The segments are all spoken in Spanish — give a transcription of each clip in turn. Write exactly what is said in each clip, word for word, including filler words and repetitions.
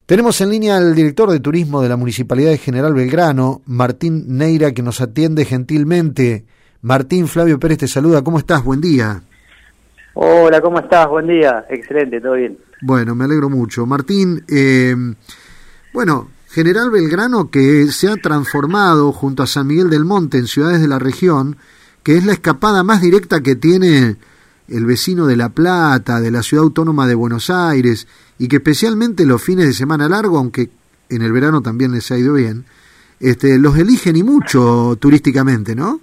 Tenemos en línea al director de turismo de la Municipalidad de General Belgrano, Martín Neira, que nos atiende gentilmente. Martín, Flavio Pérez te saluda. ¿Cómo estás? Buen día. Hola, ¿cómo estás? Buen día. Excelente, todo bien. Bueno, me alegro mucho. Martín, eh, bueno, General Belgrano, que se ha transformado junto a San Miguel del Monte en ciudades de la región, que es la escapada más directa que tiene el vecino de La Plata, de la Ciudad Autónoma de Buenos Aires, y que especialmente los fines de semana largo, aunque en el verano también les ha ido bien, este, los eligen y mucho turísticamente, ¿no?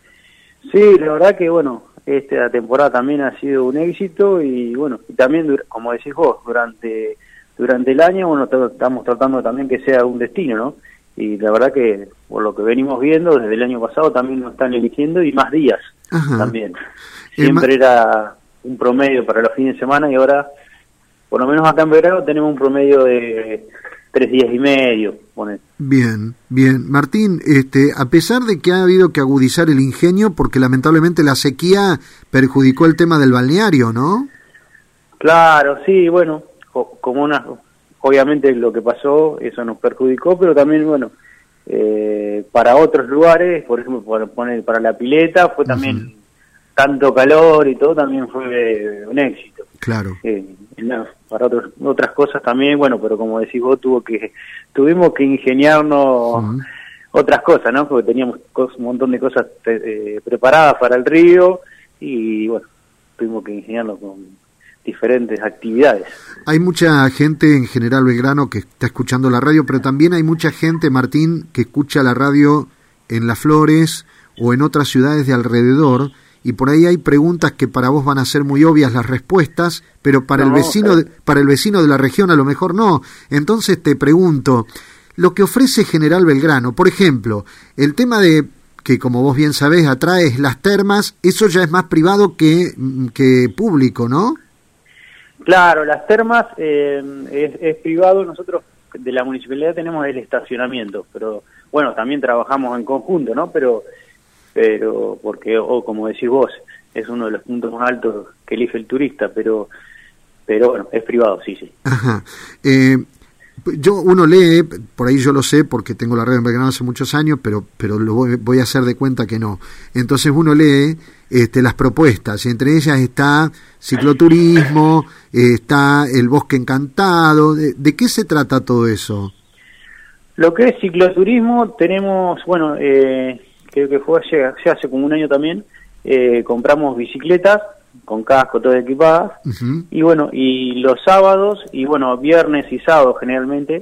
Sí, la verdad que, bueno, esta temporada también ha sido un éxito y, bueno, y también, como decís vos, durante durante el año, bueno, estamos tratando también que sea un destino, ¿no? Y la verdad que, por lo que venimos viendo, desde el año pasado también nos están eligiendo y más días. Ajá. También. Siempre eh, era un promedio para los fines de semana y ahora, por lo menos acá en verano, tenemos un promedio de tres días y medio. Poner. Bien, bien. Martín, este, a pesar de que ha habido que agudizar el ingenio, porque lamentablemente la sequía perjudicó el tema del balneario, ¿no? Claro, sí, bueno, como una, obviamente lo que pasó, eso nos perjudicó, pero también, bueno, eh, para otros lugares, por ejemplo, para poner para la pileta, fue también uh-huh. tanto calor y todo, también fue un éxito. Claro. Eh, no, para otros, otras cosas también, bueno, pero como decís vos, tuvo que tuvimos que ingeniarnos uh-huh. otras cosas, ¿no? Porque teníamos un montón de cosas eh, preparadas para el río y, bueno, tuvimos que ingeniarnos con diferentes actividades. Hay mucha gente en General Belgrano que está escuchando la radio, pero también hay mucha gente, Martín, que escucha la radio en Las Flores o en otras ciudades de alrededor, y por ahí hay preguntas que para vos van a ser muy obvias las respuestas, pero para no, el vecino okay. de, para el vecino de la región a lo mejor no. Entonces te pregunto, lo que ofrece General Belgrano, por ejemplo, el tema de que, como vos bien sabés, atrae las termas, eso ya es más privado que, que público, ¿no? Claro, las termas eh, es, es privado. Nosotros de la municipalidad tenemos el estacionamiento, pero bueno, también trabajamos en conjunto, ¿no? Pero pero porque, o oh, como decís vos, es uno de los puntos más altos que elige el turista, pero pero bueno, es privado, sí, sí. Ajá. Eh, yo uno lee, por ahí yo lo sé porque tengo la red en Belgrano hace muchos años, pero pero lo voy, voy a hacer de cuenta que no. Entonces uno lee este, las propuestas, y entre ellas está cicloturismo, eh, está el bosque encantado. ¿De, ¿De qué se trata todo eso? Lo que es cicloturismo, tenemos, bueno, eh, creo que fue hace, hace como un año también, eh, compramos bicicletas con casco, todas equipadas, uh-huh. y bueno, y los sábados, y bueno, viernes y sábados generalmente,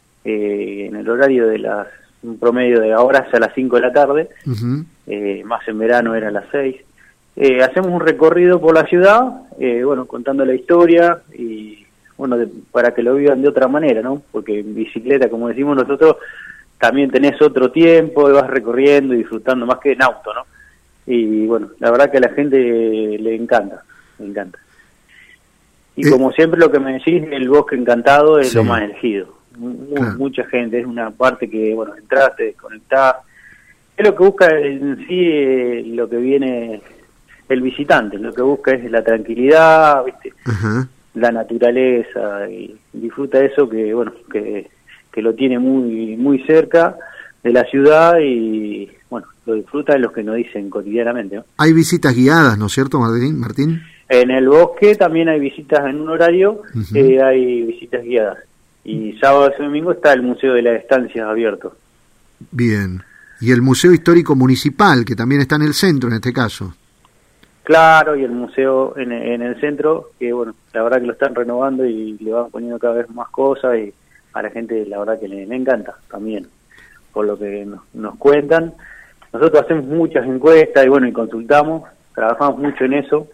eh, en el horario de las, un promedio de ahora a las cinco de la tarde, uh-huh. eh, más en verano era a las seis, eh, hacemos un recorrido por la ciudad, eh, bueno, contando la historia, y bueno, de, para que lo vivan de otra manera, ¿no? Porque en bicicleta, como decimos nosotros, también tenés otro tiempo, y vas recorriendo y disfrutando más que en auto, ¿no? Y bueno, la verdad que a la gente le encanta, le encanta. Y eh, como siempre lo que me decís, el bosque encantado es sí. lo más elegido. M- claro. Mucha gente, es una parte que, bueno, entras, te desconectás. Es lo que busca en sí, eh, lo que viene el visitante, lo que busca es la tranquilidad, ¿viste? Uh-huh. La naturaleza, y disfruta eso que, bueno, que... que lo tiene muy muy cerca de la ciudad y, bueno, lo disfrutan los que nos dicen cotidianamente, ¿no? Hay visitas guiadas, ¿no es cierto, Martín? Martín? En el bosque también hay visitas en un horario, uh-huh. eh, hay visitas guiadas. Y sábado y domingo está el Museo de las Estancias abierto. Bien. Y el Museo Histórico Municipal, que también está en el centro en este caso. Claro, y el museo en, en el centro, que bueno, la verdad que lo están renovando y le van poniendo cada vez más cosas y a la gente la verdad que le, le encanta también, por lo que nos, nos cuentan. Nosotros hacemos muchas encuestas y bueno, y consultamos, trabajamos mucho en eso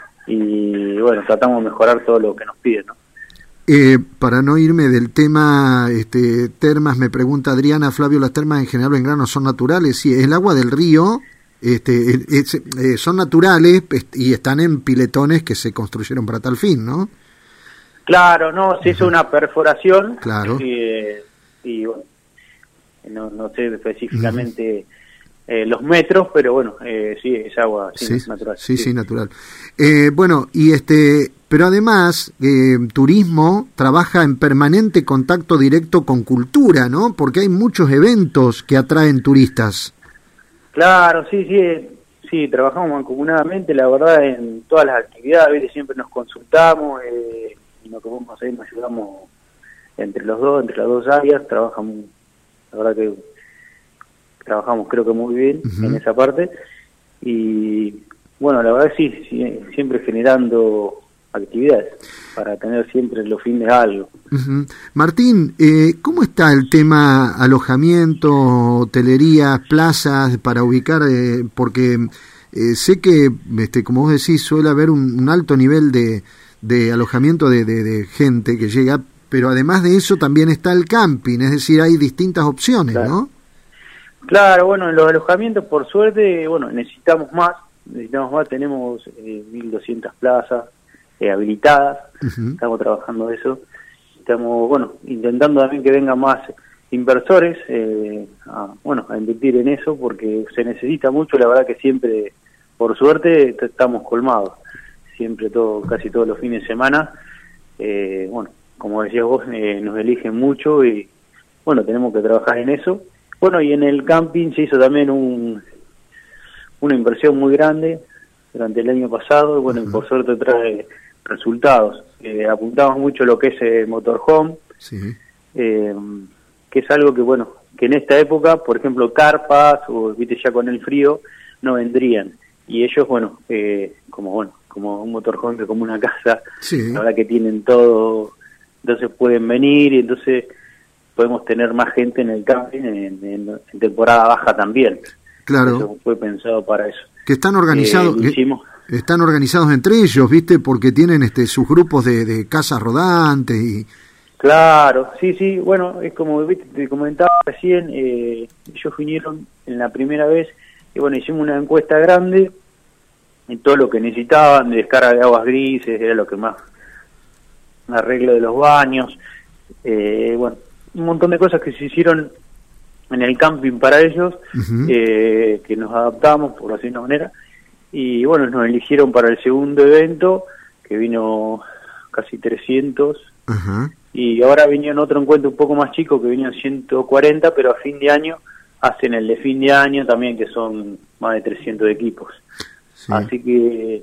y bueno, tratamos de mejorar todo lo que nos piden, ¿no? Eh, para no irme del tema este, termas, me pregunta Adriana, Flavio, ¿las termas en General Belgrano son naturales? Sí, el agua del río este, es, eh, son naturales y están en piletones que se construyeron para tal fin, ¿no? Claro, no, se hizo una perforación, claro. eh, y bueno, no, no sé específicamente uh-huh. eh, los metros, pero bueno, eh, sí, es agua sí, sí, natural. Sí, sí, sí natural. Eh, bueno, y este pero además eh, turismo trabaja en permanente contacto directo con cultura, ¿no? Porque hay muchos eventos que atraen turistas. Claro, sí, sí, sí, trabajamos mancomunadamente, la verdad, en todas las actividades, ¿viste? Siempre nos consultamos, eh, y lo que podemos hacer, nos ayudamos entre los dos, entre las dos áreas, trabajamos, la verdad que trabajamos creo que muy bien uh-huh. en esa parte, y bueno, la verdad sí, sí siempre generando actividades para tener siempre los fines algo. Uh-huh. Martín, eh, ¿cómo está el tema alojamiento, hotelerías, plazas para ubicar? Eh, porque eh, sé que, este, como vos decís, suele haber un, un alto nivel de, de alojamiento de, de, de gente que llega, pero además de eso también está el camping, es decir, hay distintas opciones, claro. ¿no? Claro, bueno, en los alojamientos, por suerte, bueno, necesitamos más, necesitamos más, tenemos eh, mil doscientas plazas eh, habilitadas, uh-huh. estamos trabajando eso, estamos, bueno, intentando también que vengan más inversores, eh, a, bueno, a invertir en eso, porque se necesita mucho, la verdad que siempre, por suerte, estamos colmados, siempre, todo, casi todos los fines de semana, eh, bueno, como decías vos, eh, nos eligen mucho y, bueno, tenemos que trabajar en eso. Bueno, y en el camping se hizo también un, una inversión muy grande durante el año pasado, y bueno, uh-huh. y por suerte trae resultados. Eh, apuntamos mucho lo que es el motorhome, sí. eh, que es algo que, bueno, que en esta época, por ejemplo, carpas, o viste ya con el frío, no vendrían. Y ellos, bueno, eh, como bueno como un motorhome, que como una casa, sí. la verdad que tienen todo, entonces pueden venir y entonces podemos tener más gente en el camping en, en, en temporada baja también. Claro. Eso fue pensado para eso. Que están organizados, eh, hicimos... que están organizados entre ellos, ¿viste? Porque tienen este sus grupos de, de casas rodantes y... Claro, sí, sí, bueno, es como ¿viste? Te comentaba recién, eh, ellos vinieron en la primera vez y bueno, hicimos una encuesta grande en todo lo que necesitaban, de descarga de aguas grises, era lo que más, arreglo de los baños, eh, bueno, un montón de cosas que se hicieron en el camping para ellos, uh-huh. eh, que nos adaptamos, por decir de una manera, y bueno, nos eligieron para el segundo evento, que vino casi trescientos, uh-huh. y ahora vinieron otro encuentro un poco más chico, que vinieron ciento cuarenta, pero a fin de año hacen el de fin de año también, que son más de trescientos equipos. Sí. Así que,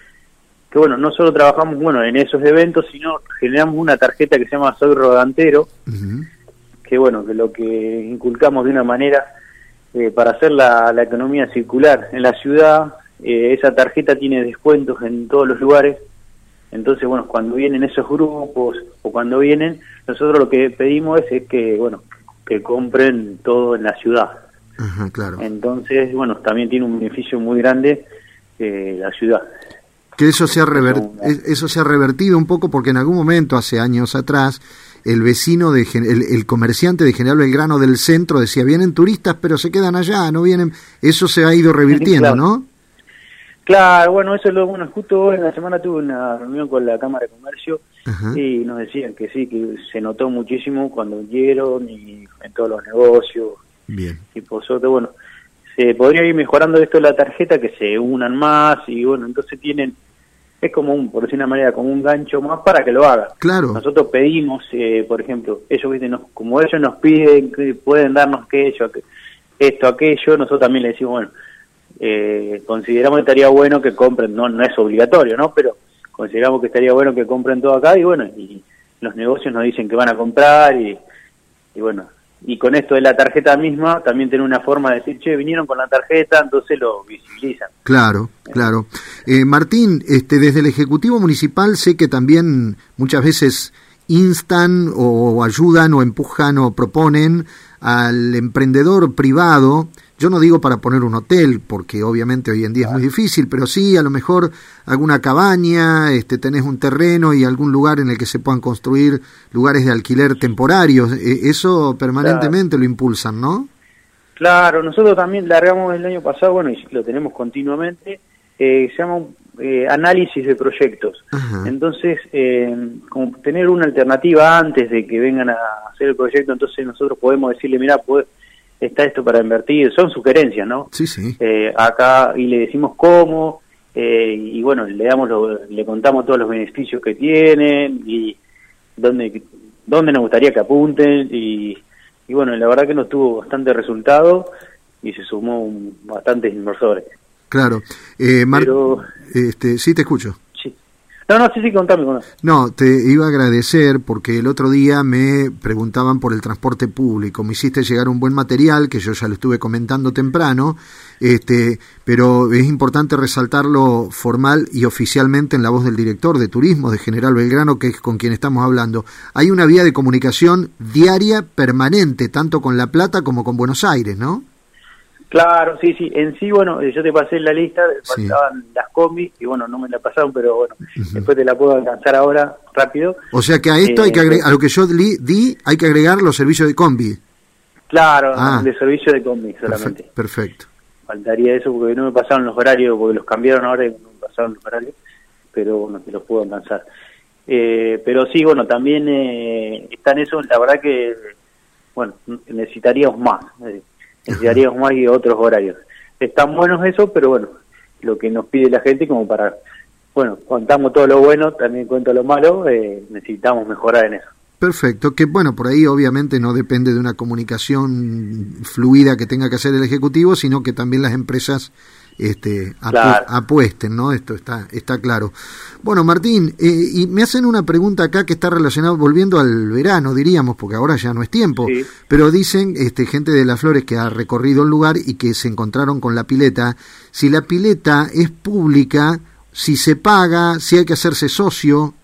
que bueno, no solo trabajamos bueno en esos eventos, sino generamos una tarjeta que se llama Soy Rodantero, uh-huh. que bueno, que lo que inculcamos de una manera eh, para hacer la, la economía circular en la ciudad, eh, esa tarjeta tiene descuentos en todos los lugares, entonces bueno, cuando vienen esos grupos o cuando vienen, nosotros lo que pedimos es, es que bueno, que compren todo en la ciudad. Ajá, claro. Entonces, bueno, también tiene un beneficio muy grande eh, la ciudad. Que eso se ha rever... eso se ha revertido un poco, porque en algún momento, hace años atrás, el vecino, de el, el comerciante de General Belgrano del centro decía, vienen turistas pero se quedan allá, no vienen... Eso se ha ido revirtiendo, claro. ¿no? Claro, bueno, eso es lo bueno. Justo en la semana tuve una reunión con la Cámara de Comercio, ajá. y nos decían que sí, que se notó muchísimo cuando vinieron y en todos los negocios. Bien. Y por suerte, bueno, se podría ir mejorando esto de la tarjeta, que se unan más y bueno, entonces tienen, es como un, por decir una manera, como un gancho más para que lo hagan. Claro. Nosotros pedimos, eh, por ejemplo, ellos, ¿viste? Nos, como ellos nos piden que pueden darnos aquello, esto, aquello, nosotros también le decimos, bueno, eh, consideramos que estaría bueno que compren, no, no es obligatorio, ¿no? Pero consideramos que estaría bueno que compren todo acá y bueno, y los negocios nos dicen que van a comprar y, y bueno, y con esto de la tarjeta misma también tiene una forma de decir, che, vinieron con la tarjeta, entonces lo visibilizan. Claro, claro. Eh, Martín, este, desde el Ejecutivo Municipal sé que también muchas veces instan o ayudan o empujan o proponen al emprendedor privado. Yo no digo para poner un hotel, porque obviamente hoy en día es muy difícil, pero sí a lo mejor alguna cabaña, este, tenés un terreno y algún lugar en el que se puedan construir lugares de alquiler temporarios. Eh, eso permanentemente claro. lo impulsan, ¿no? Claro, nosotros también largamos el año pasado, bueno, y lo tenemos continuamente, eh, se llama eh, análisis de proyectos. Ajá. Entonces, eh, como tener una alternativa antes de que vengan a hacer el proyecto, entonces nosotros podemos decirle, mirá, pues está esto para invertir, son sugerencias, ¿no? Sí, sí. Eh, acá, y le decimos cómo, eh, y bueno, le damos lo, le contamos todos los beneficios que tienen y dónde, dónde nos gustaría que apunten, y, y bueno, la verdad que nos tuvo bastante resultado y se sumó un, bastantes inversores. Claro. Eh, Mar Pero, este, sí, te escucho. sí. No, no, sí, sí, contame, contame. No, te iba a agradecer porque el otro día me preguntaban por el transporte público. Me hiciste llegar un buen material que yo ya lo estuve comentando temprano, este, pero es importante resaltarlo formal y oficialmente en la voz del director de turismo de General Belgrano, que es con quien estamos hablando. Hay una vía de comunicación diaria, permanente, tanto con La Plata como con Buenos Aires, ¿no? Claro, sí, sí. En sí, bueno, yo te pasé la lista, Sí. faltaban las combis, y bueno, no me la pasaron, pero bueno, Uh-huh. después te la puedo alcanzar ahora, rápido. O sea que a esto Eh, hay que agregar, a lo que yo di, di, hay que agregar los servicios de combi. Claro, Ah. de servicio de combi solamente. Perfecto. Perfecto. Faltaría eso porque no me pasaron los horarios, porque los cambiaron ahora y no me pasaron los horarios, pero bueno, te los puedo alcanzar. Eh, pero sí, bueno, también eh, está en eso, la verdad que, bueno, necesitaríamos más, eh, necesitaríamos más y otros horarios. Están buenos eso, pero bueno, lo que nos pide la gente como para, bueno, contamos todo lo bueno, también cuento lo malo, eh, necesitamos mejorar en eso. Perfecto, que bueno, por ahí obviamente no depende de una comunicación fluida que tenga que hacer el Ejecutivo, sino que también las empresas este, apu Claro. apuesten, ¿no? Esto está está claro. Bueno, Martín, eh, y me hacen una pregunta acá que está relacionada, volviendo al verano, diríamos, porque ahora ya no es tiempo, Sí. pero dicen este, gente de Las Flores que ha recorrido el lugar y que se encontraron con la pileta, si la pileta es pública, si se paga, si hay que hacerse socio.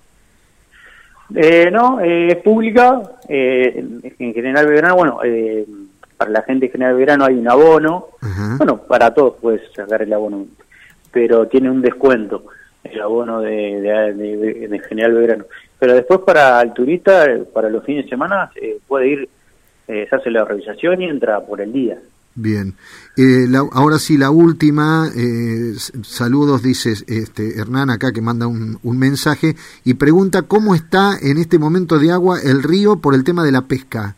Eh, no, eh, es pública, eh, en, en General Belgrano, bueno, eh, para la gente de General Belgrano hay un abono, Ajá. bueno, para todos puedes sacar el abono, pero tiene un descuento el abono de, de, de, de General Belgrano. Pero después para el turista, eh, para los fines de semana, eh, puede ir, eh, se hace la revisación y entra por el día. Bien. Eh, la, ahora sí, la última. Eh, saludos, dice este, Hernán acá, que manda un, un mensaje y pregunta cómo está en este momento de agua el río por el tema de la pesca.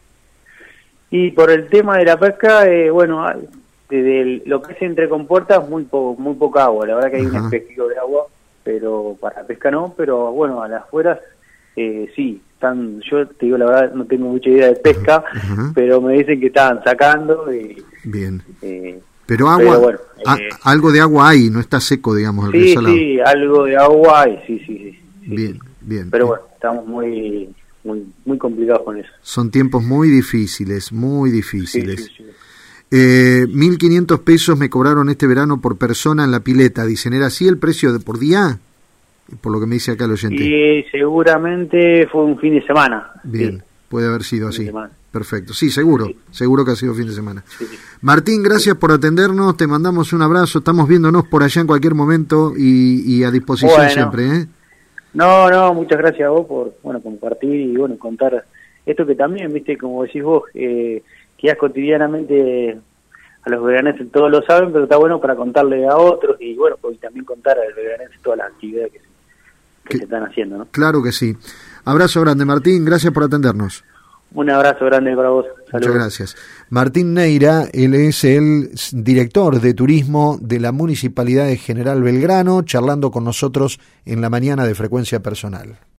Y por el tema de la pesca, eh, bueno, desde el, lo que es entre compuertas, muy po, muy poca agua. La verdad que hay Ajá. un espejo de agua, pero para la pesca no. Pero bueno, a las afueras eh, sí. Están, yo te digo la verdad, no tengo mucha idea de pesca, Ajá. pero me dicen que estaban sacando. Y, Bien. eh, Pero agua, pero bueno, a, eh, algo de agua hay, no está seco, digamos, el río sí, Salado. sí, algo de agua hay, sí, sí, sí. sí, Bien, sí. bien. Pero bueno, estamos muy, muy, muy complicados con eso. Son tiempos muy difíciles, muy Sí, difíciles. sí, sí. Eh, mil quinientos pesos me cobraron este verano por persona en la pileta. Dicen, ¿era así el precio de por día? Por lo que me dice acá el oyente. Y seguramente fue un fin de semana. Bien, Sí. puede haber sido Fin de así. semana. Perfecto, sí, seguro, Sí. seguro que ha sido fin de semana. Sí, sí. Martín, gracias por atendernos, te mandamos un abrazo, estamos viéndonos por allá en cualquier momento y, y a disposición Bueno. siempre, ¿eh? No, no, muchas gracias a vos por, bueno, compartir y bueno, contar esto que también, viste, como decís vos, eh, quizás cotidianamente a los belgraneses todos lo saben, pero está bueno para contarle a otros y bueno, pues también contar a los belgraneses todas las actividades que, se, que Que- se están haciendo, ¿no? Claro que sí. Abrazo grande, Martín, gracias por atendernos. Un abrazo grande para vos. Saludos. Muchas gracias. Martín Neira, él es el director de turismo de la Municipalidad de General Belgrano, charlando con nosotros en la mañana de Frecuencia Personal.